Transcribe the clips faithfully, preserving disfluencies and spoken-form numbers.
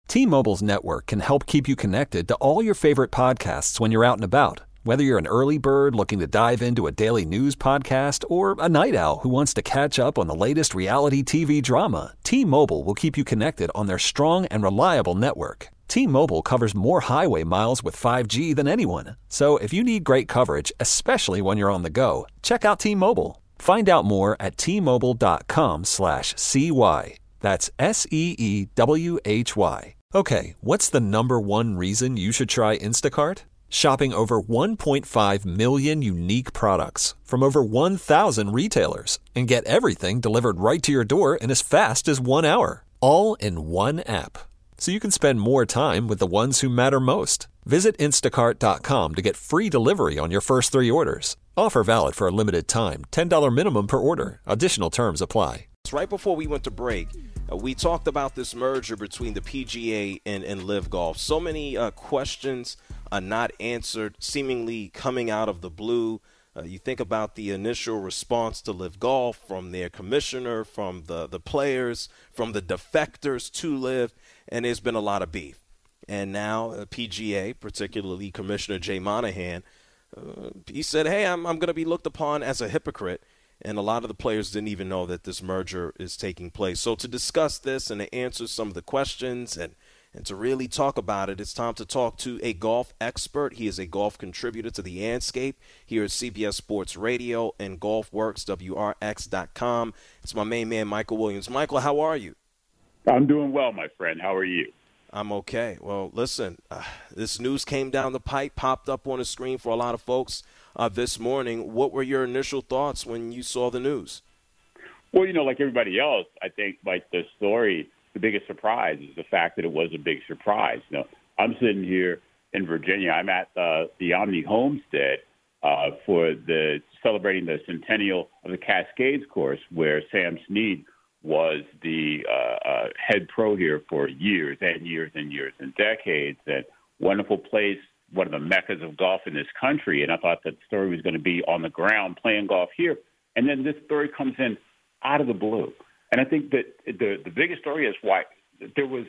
T-Mobile's network can help keep you connected to all your favorite podcasts when you're out and about. Whether you're an early bird looking to dive into a daily news podcast or a night owl who wants to catch up on the latest reality T V drama, T-Mobile will keep you connected on their strong and reliable network. T-Mobile covers more highway miles with five G than anyone. So if you need great coverage, especially when you're on the go, check out T-Mobile. Find out more at T-Mobile.com slash CY. That's S E E W H Y. Okay, what's the number one reason you should try Instacart? Shopping over one point five million unique products from over one thousand retailers and get everything delivered right to your door in as fast as one hour. All in one app. So you can spend more time with the ones who matter most. Visit instacart dot com to get free delivery on your first three orders. Offer valid for a limited time. ten dollars minimum per order. Additional terms apply. Right before we went to break, uh, we talked about this merger between the P G A and, and Live Golf. So many uh, questions are not answered, seemingly coming out of the blue. Uh, you think about the initial response to Live Golf from their commissioner, from the, the players, from the defectors to Live, and there's been a lot of beef. And now uh, P G A, particularly Commissioner Jay Monahan, uh, he said, hey, I'm, I'm going to be looked upon as a hypocrite. And a lot of the players didn't even know that this merger is taking place. So to discuss this and to answer some of the questions and, and to really talk about it, it's time to talk to a golf expert. He is a golf contributor to the Anscape here at C B S Sports Radio and GolfWorks, W R X dot com. It's my main man, Michael Williams. Michael, how are you? I'm doing well, my friend. How are you? I'm okay. Well, listen, uh, this news came down the pipe, popped up on the screen for a lot of folks uh, this morning. What were your initial thoughts when you saw the news? Well, you know, like everybody else, I think, like the story, the biggest surprise is the fact that it was a big surprise. You know, I'm sitting here in Virginia. I'm at uh, the Omni Homestead uh, for the celebrating the centennial of the Cascades course, where Sam Snead was the uh, uh, head pro here for years and years and years and decades. And wonderful place, one of the meccas of golf in this country. And I thought that the story was going to be on the ground playing golf here. And then this story comes in out of the blue. And I think that the the biggest story is why there was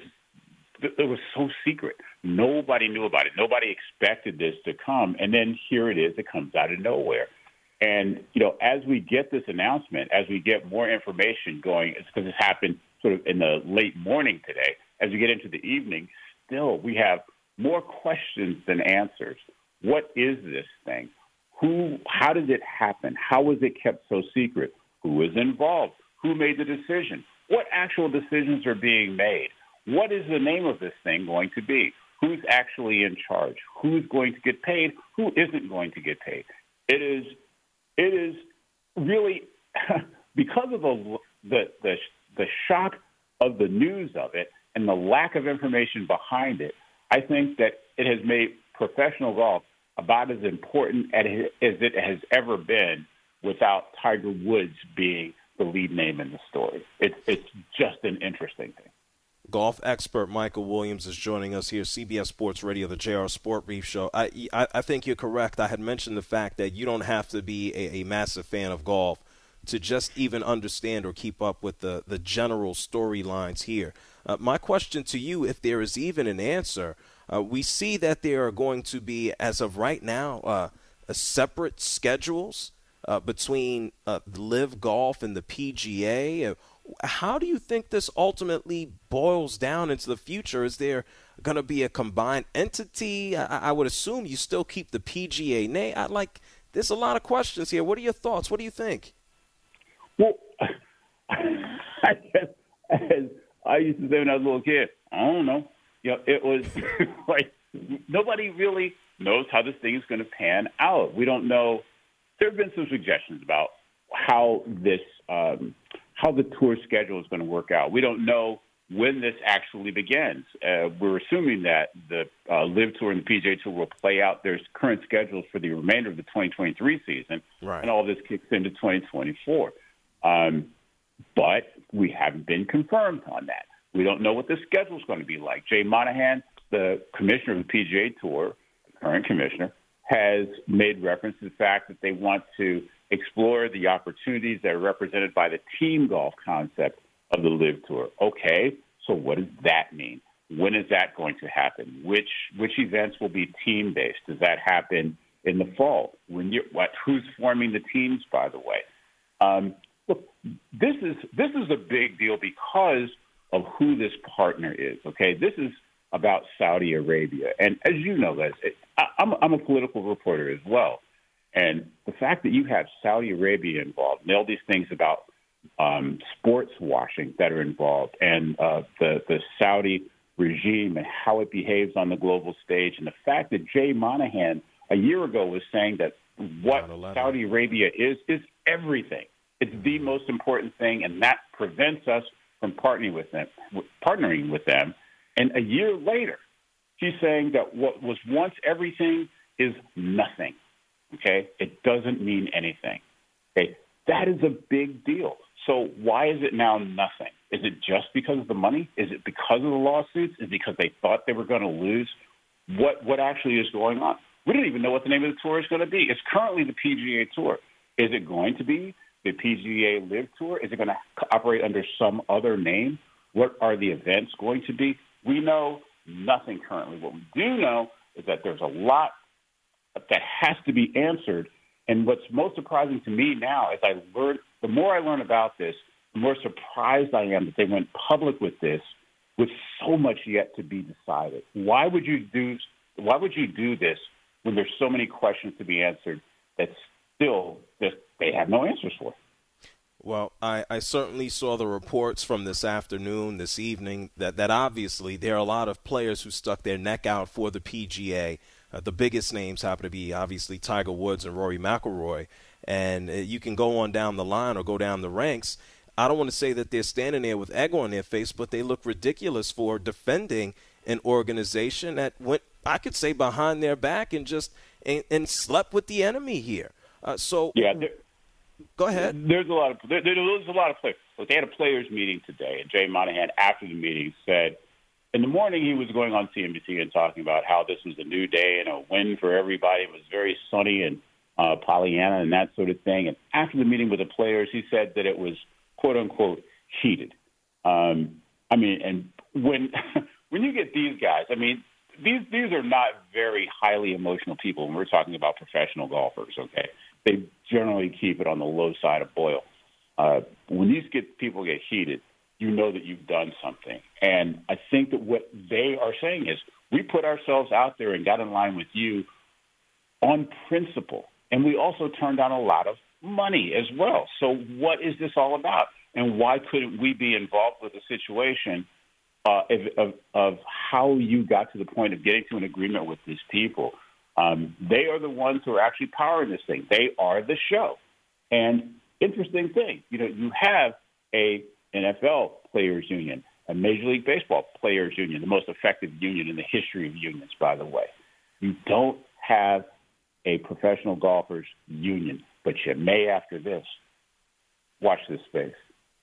it was so secret. Nobody knew about it. Nobody expected this to come. And then here it is. It comes out of nowhere. And, you know, as we get this announcement, as we get more information going, it's because it happened sort of in the late morning today. As we get into the evening, still we have more questions than answers. What is this thing? Who? How did it happen? How was it kept so secret? Who was involved? Who made the decision? What actual decisions are being made? What is the name of this thing going to be? Who's actually in charge? Who's going to get paid? Who isn't going to get paid? It is, it is really because of the the the, the shock of the news of it and the lack of information behind it. I think that it has made professional golf about as important as it has ever been without Tiger Woods being the lead name in the story. It's it's just an interesting thing. Golf expert Michael Williams is joining us here, C B S Sports Radio, the J R Sport Brief Show. I, I, I think you're correct. I had mentioned the fact that you don't have to be a, a massive fan of golf to just even understand or keep up with the, the general storylines here. Uh, my question to you, if there is even an answer, uh, we see that there are going to be, as of right now, uh, a separate schedules uh, between uh, Live Golf and the P G A. How do you think this ultimately boils down into the future? Is there going to be a combined entity? I, I would assume you still keep the P G A name. I like. There's a lot of questions here. What are your thoughts? What do you think? Well, I guess as I used to say when I was a little kid, I don't know. You know, it was like nobody really knows how this thing is going to pan out. We don't know. There have been some suggestions about how this, um, how the tour schedule is going to work out. We don't know when this actually begins. Uh, we're assuming that the uh, Live Tour and the P G A Tour will play out their current schedules for the remainder of the twenty twenty-three season, right. And all this kicks into twenty twenty-four. Um, but we haven't been confirmed on that. We don't know what the schedule is going to be like. Jay Monahan, the commissioner of the P G A Tour, the current commissioner, has made reference to the fact that they want to explore the opportunities that are represented by the team golf concept of the Live Tour. Okay, so what does that mean? When is that going to happen? Which which events will be team-based? Does that happen in the fall? When you what? Who's forming the teams, by the way? Um, look, this is this is a big deal because of who this partner is. Okay, this is about Saudi Arabia, and as you know, guys, it, I, I'm I'm a political reporter as well, and the fact that you have Saudi Arabia involved, and all these things about um, sports washing that are involved, and uh, the the Saudi regime and how it behaves on the global stage, and the fact that Jay Monahan a year ago was saying that what Saudi Arabia is is everything. It's the most important thing, and that prevents us from partnering with them. Partnering with them, and a year later, she's saying that what was once everything is nothing. Okay, it doesn't mean anything. Okay, that is a big deal. So why is it now nothing? Is it just because of the money? Is it because of the lawsuits? Is it because they thought they were going to lose? What what actually is going on? We don't even know what the name of the tour is going to be. It's currently the P G A Tour. Is it going to be the P G A Live Tour? Is it going to operate under some other name? What are the events going to be? We know nothing currently. What we do know is that there's a lot that has to be answered. And what's most surprising to me now is I learned, the more I learn about this, the more surprised I am that they went public with this with so much yet to be decided. Why would you do, why would you do this when there's so many questions to be answered that still just they have no answers for? Well, I, I certainly saw the reports from this afternoon, this evening, that, that obviously there are a lot of players who stuck their neck out for the P G A. Uh, the biggest names happen to be obviously Tiger Woods and Rory McIlroy. And uh, you can go on down the line or go down the ranks. I don't want to say that they're standing there with egg on their face, but they look ridiculous for defending an organization that went, I could say, behind their back and just and, and slept with the enemy here. Uh, so yeah, there, go ahead. There's a lot of there, there's a lot of players. But they had a players meeting today, and Jay Monahan after the meeting said, in the morning he was going on C N B C and talking about how this was a new day and a win for everybody. It was very sunny and uh, Pollyanna and that sort of thing. And after the meeting with the players, he said that it was quote unquote heated. Um, I mean, and when when you get these guys, I mean, these these are not very highly emotional people when we're talking about professional golfers. Okay, they generally keep it on the low side of boil. Uh, when these get people get heated, you know that you've done something. And I think that what they are saying is we put ourselves out there and got in line with you on principle. And we also turned down a lot of money as well. So what is this all about? And why couldn't we be involved with the situation uh, of, of, of how you got to the point of getting to an agreement with these people? Um, they are the ones who are actually powering this thing. They are the show. And interesting thing, you know, you have a N F L Players Union, a Major League Baseball Players Union, the most effective union in the history of unions, by the way. You don't have a professional golfers union, but you may after this. Watch this space.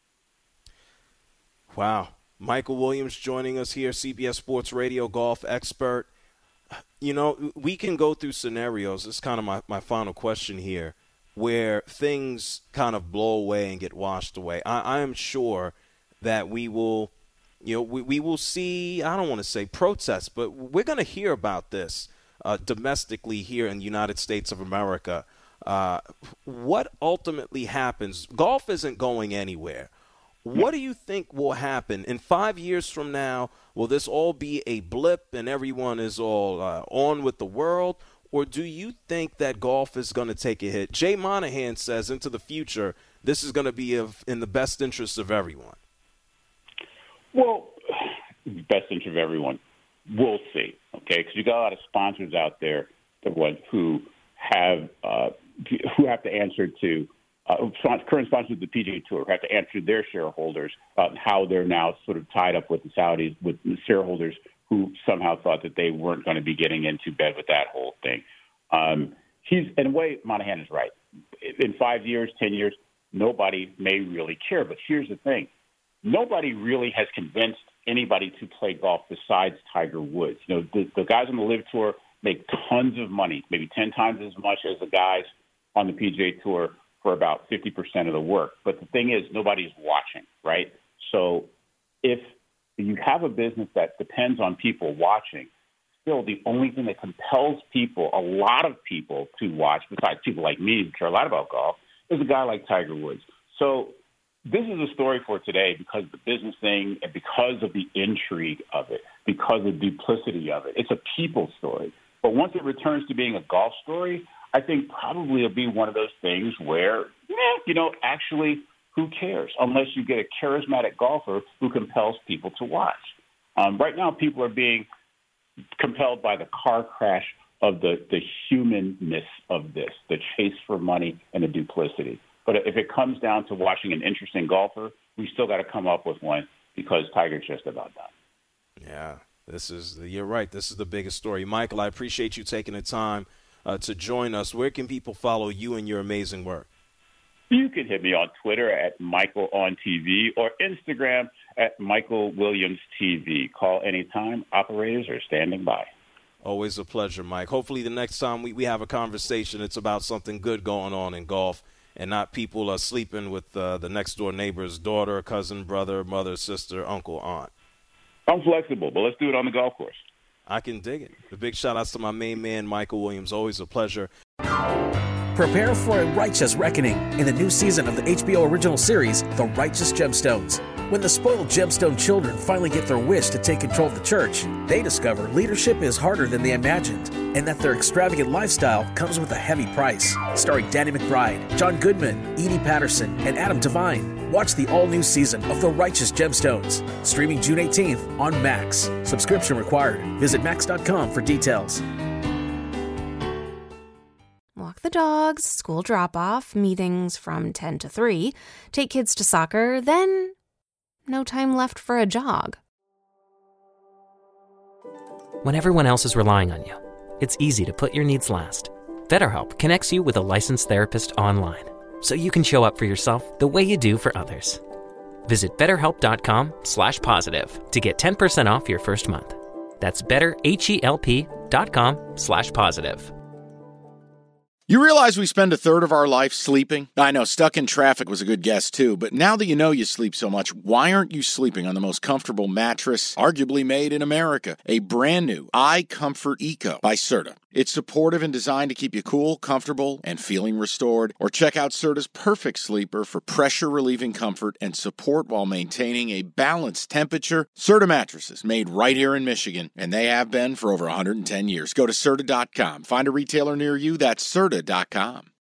Wow. Michael Williams joining us here, C B S Sports Radio golf expert. You know, we can go through scenarios. It's kind of my, my final question here, where things kind of blow away and get washed away. I, I am sure that we will, you know, we, we will see, I don't want to say protests, but we're going to hear about this uh, domestically here in the United States of America. Uh, what ultimately happens? Golf isn't going anywhere. What do you think will happen in five years from now? Will this all be a blip and everyone is all uh, on with the world? Or do you think that golf is going to take a hit? Jay Monahan says into the future, this is going to be of, in the best interest of everyone. Well, best interest of everyone. We'll see, okay? Because you got a lot of sponsors out there who have uh, who have to answer to uh, current sponsors of the P G A Tour who have to answer their shareholders about how they're now sort of tied up with the Saudis, with the shareholders who somehow thought that they weren't going to be getting into bed with that whole thing. Um, he's, in a way, Monahan is right. In five years, ten years, nobody may really care. But here's the thing. Nobody really has convinced anybody to play golf besides Tiger Woods. You know, the, the guys on the Live Tour make tons of money, maybe ten times as much as the guys on the P G A Tour for about fifty percent of the work. But the thing is, nobody's watching, right? So if you have a business that depends on people watching. Still, the only thing that compels people, a lot of people, to watch, besides people like me who care a lot about golf, is a guy like Tiger Woods. So this is a story for today because of the business thing and because of the intrigue of it, because of the duplicity of it. It's a people story. But once it returns to being a golf story, I think probably it'll be one of those things where, eh, you know, actually, who cares? Unless you get a charismatic golfer who compels people to watch. Um, right now, people are being compelled by the car crash of the, the humanness of this, the chase for money and the duplicity. But if it comes down to watching an interesting golfer, we still got to come up with one because Tiger's just about done. Yeah, this is, you're right. This is the biggest story. Michael, I appreciate you taking the time uh, to join us. Where can people follow you and your amazing work? You can hit me on Twitter at Michael on T V or Instagram at Michael Williams T V. Call anytime. Operators are standing by. Always a pleasure, Mike. Hopefully the next time we, we have a conversation, it's about something good going on in golf and not people uh, sleeping with uh, the next-door neighbor's daughter, cousin, brother, mother, sister, uncle, aunt. I'm flexible, but let's do it on the golf course. I can dig it. A big shout-outs to my main man, Michael Williams. Always a pleasure. Prepare for a righteous reckoning in the new season of the H B O original series, The Righteous Gemstones. When the spoiled gemstone children finally get their wish to take control of the church, they discover leadership is harder than they imagined, and that their extravagant lifestyle comes with a heavy price. Starring Danny McBride, John Goodman, Edie Patterson, and Adam Devine. Watch the all-new season of The Righteous Gemstones, streaming June eighteenth on Max. Subscription required. Visit max dot com for details. Walk the dogs, school drop-off, meetings from ten to three, take kids to soccer, then no time left for a jog. When everyone else is relying on you, it's easy to put your needs last. BetterHelp connects you with a licensed therapist online, so you can show up for yourself the way you do for others. Visit betterhelp.com slash positive to get ten percent off your first month. That's betterhelp.com slash positive. You realize we spend a third of our life sleeping? I know, stuck in traffic was a good guess too, but now that you know you sleep so much, why aren't you sleeping on the most comfortable mattress arguably made in America? A brand new iComfort Eco by Serta. It's supportive and designed to keep you cool, comfortable, and feeling restored. Or check out Serta's Perfect Sleeper for pressure-relieving comfort and support while maintaining a balanced temperature. Serta mattresses, made right here in Michigan, and they have been for over one hundred ten years. Go to Serta dot com. Find a retailer near you. That's Serta dot com.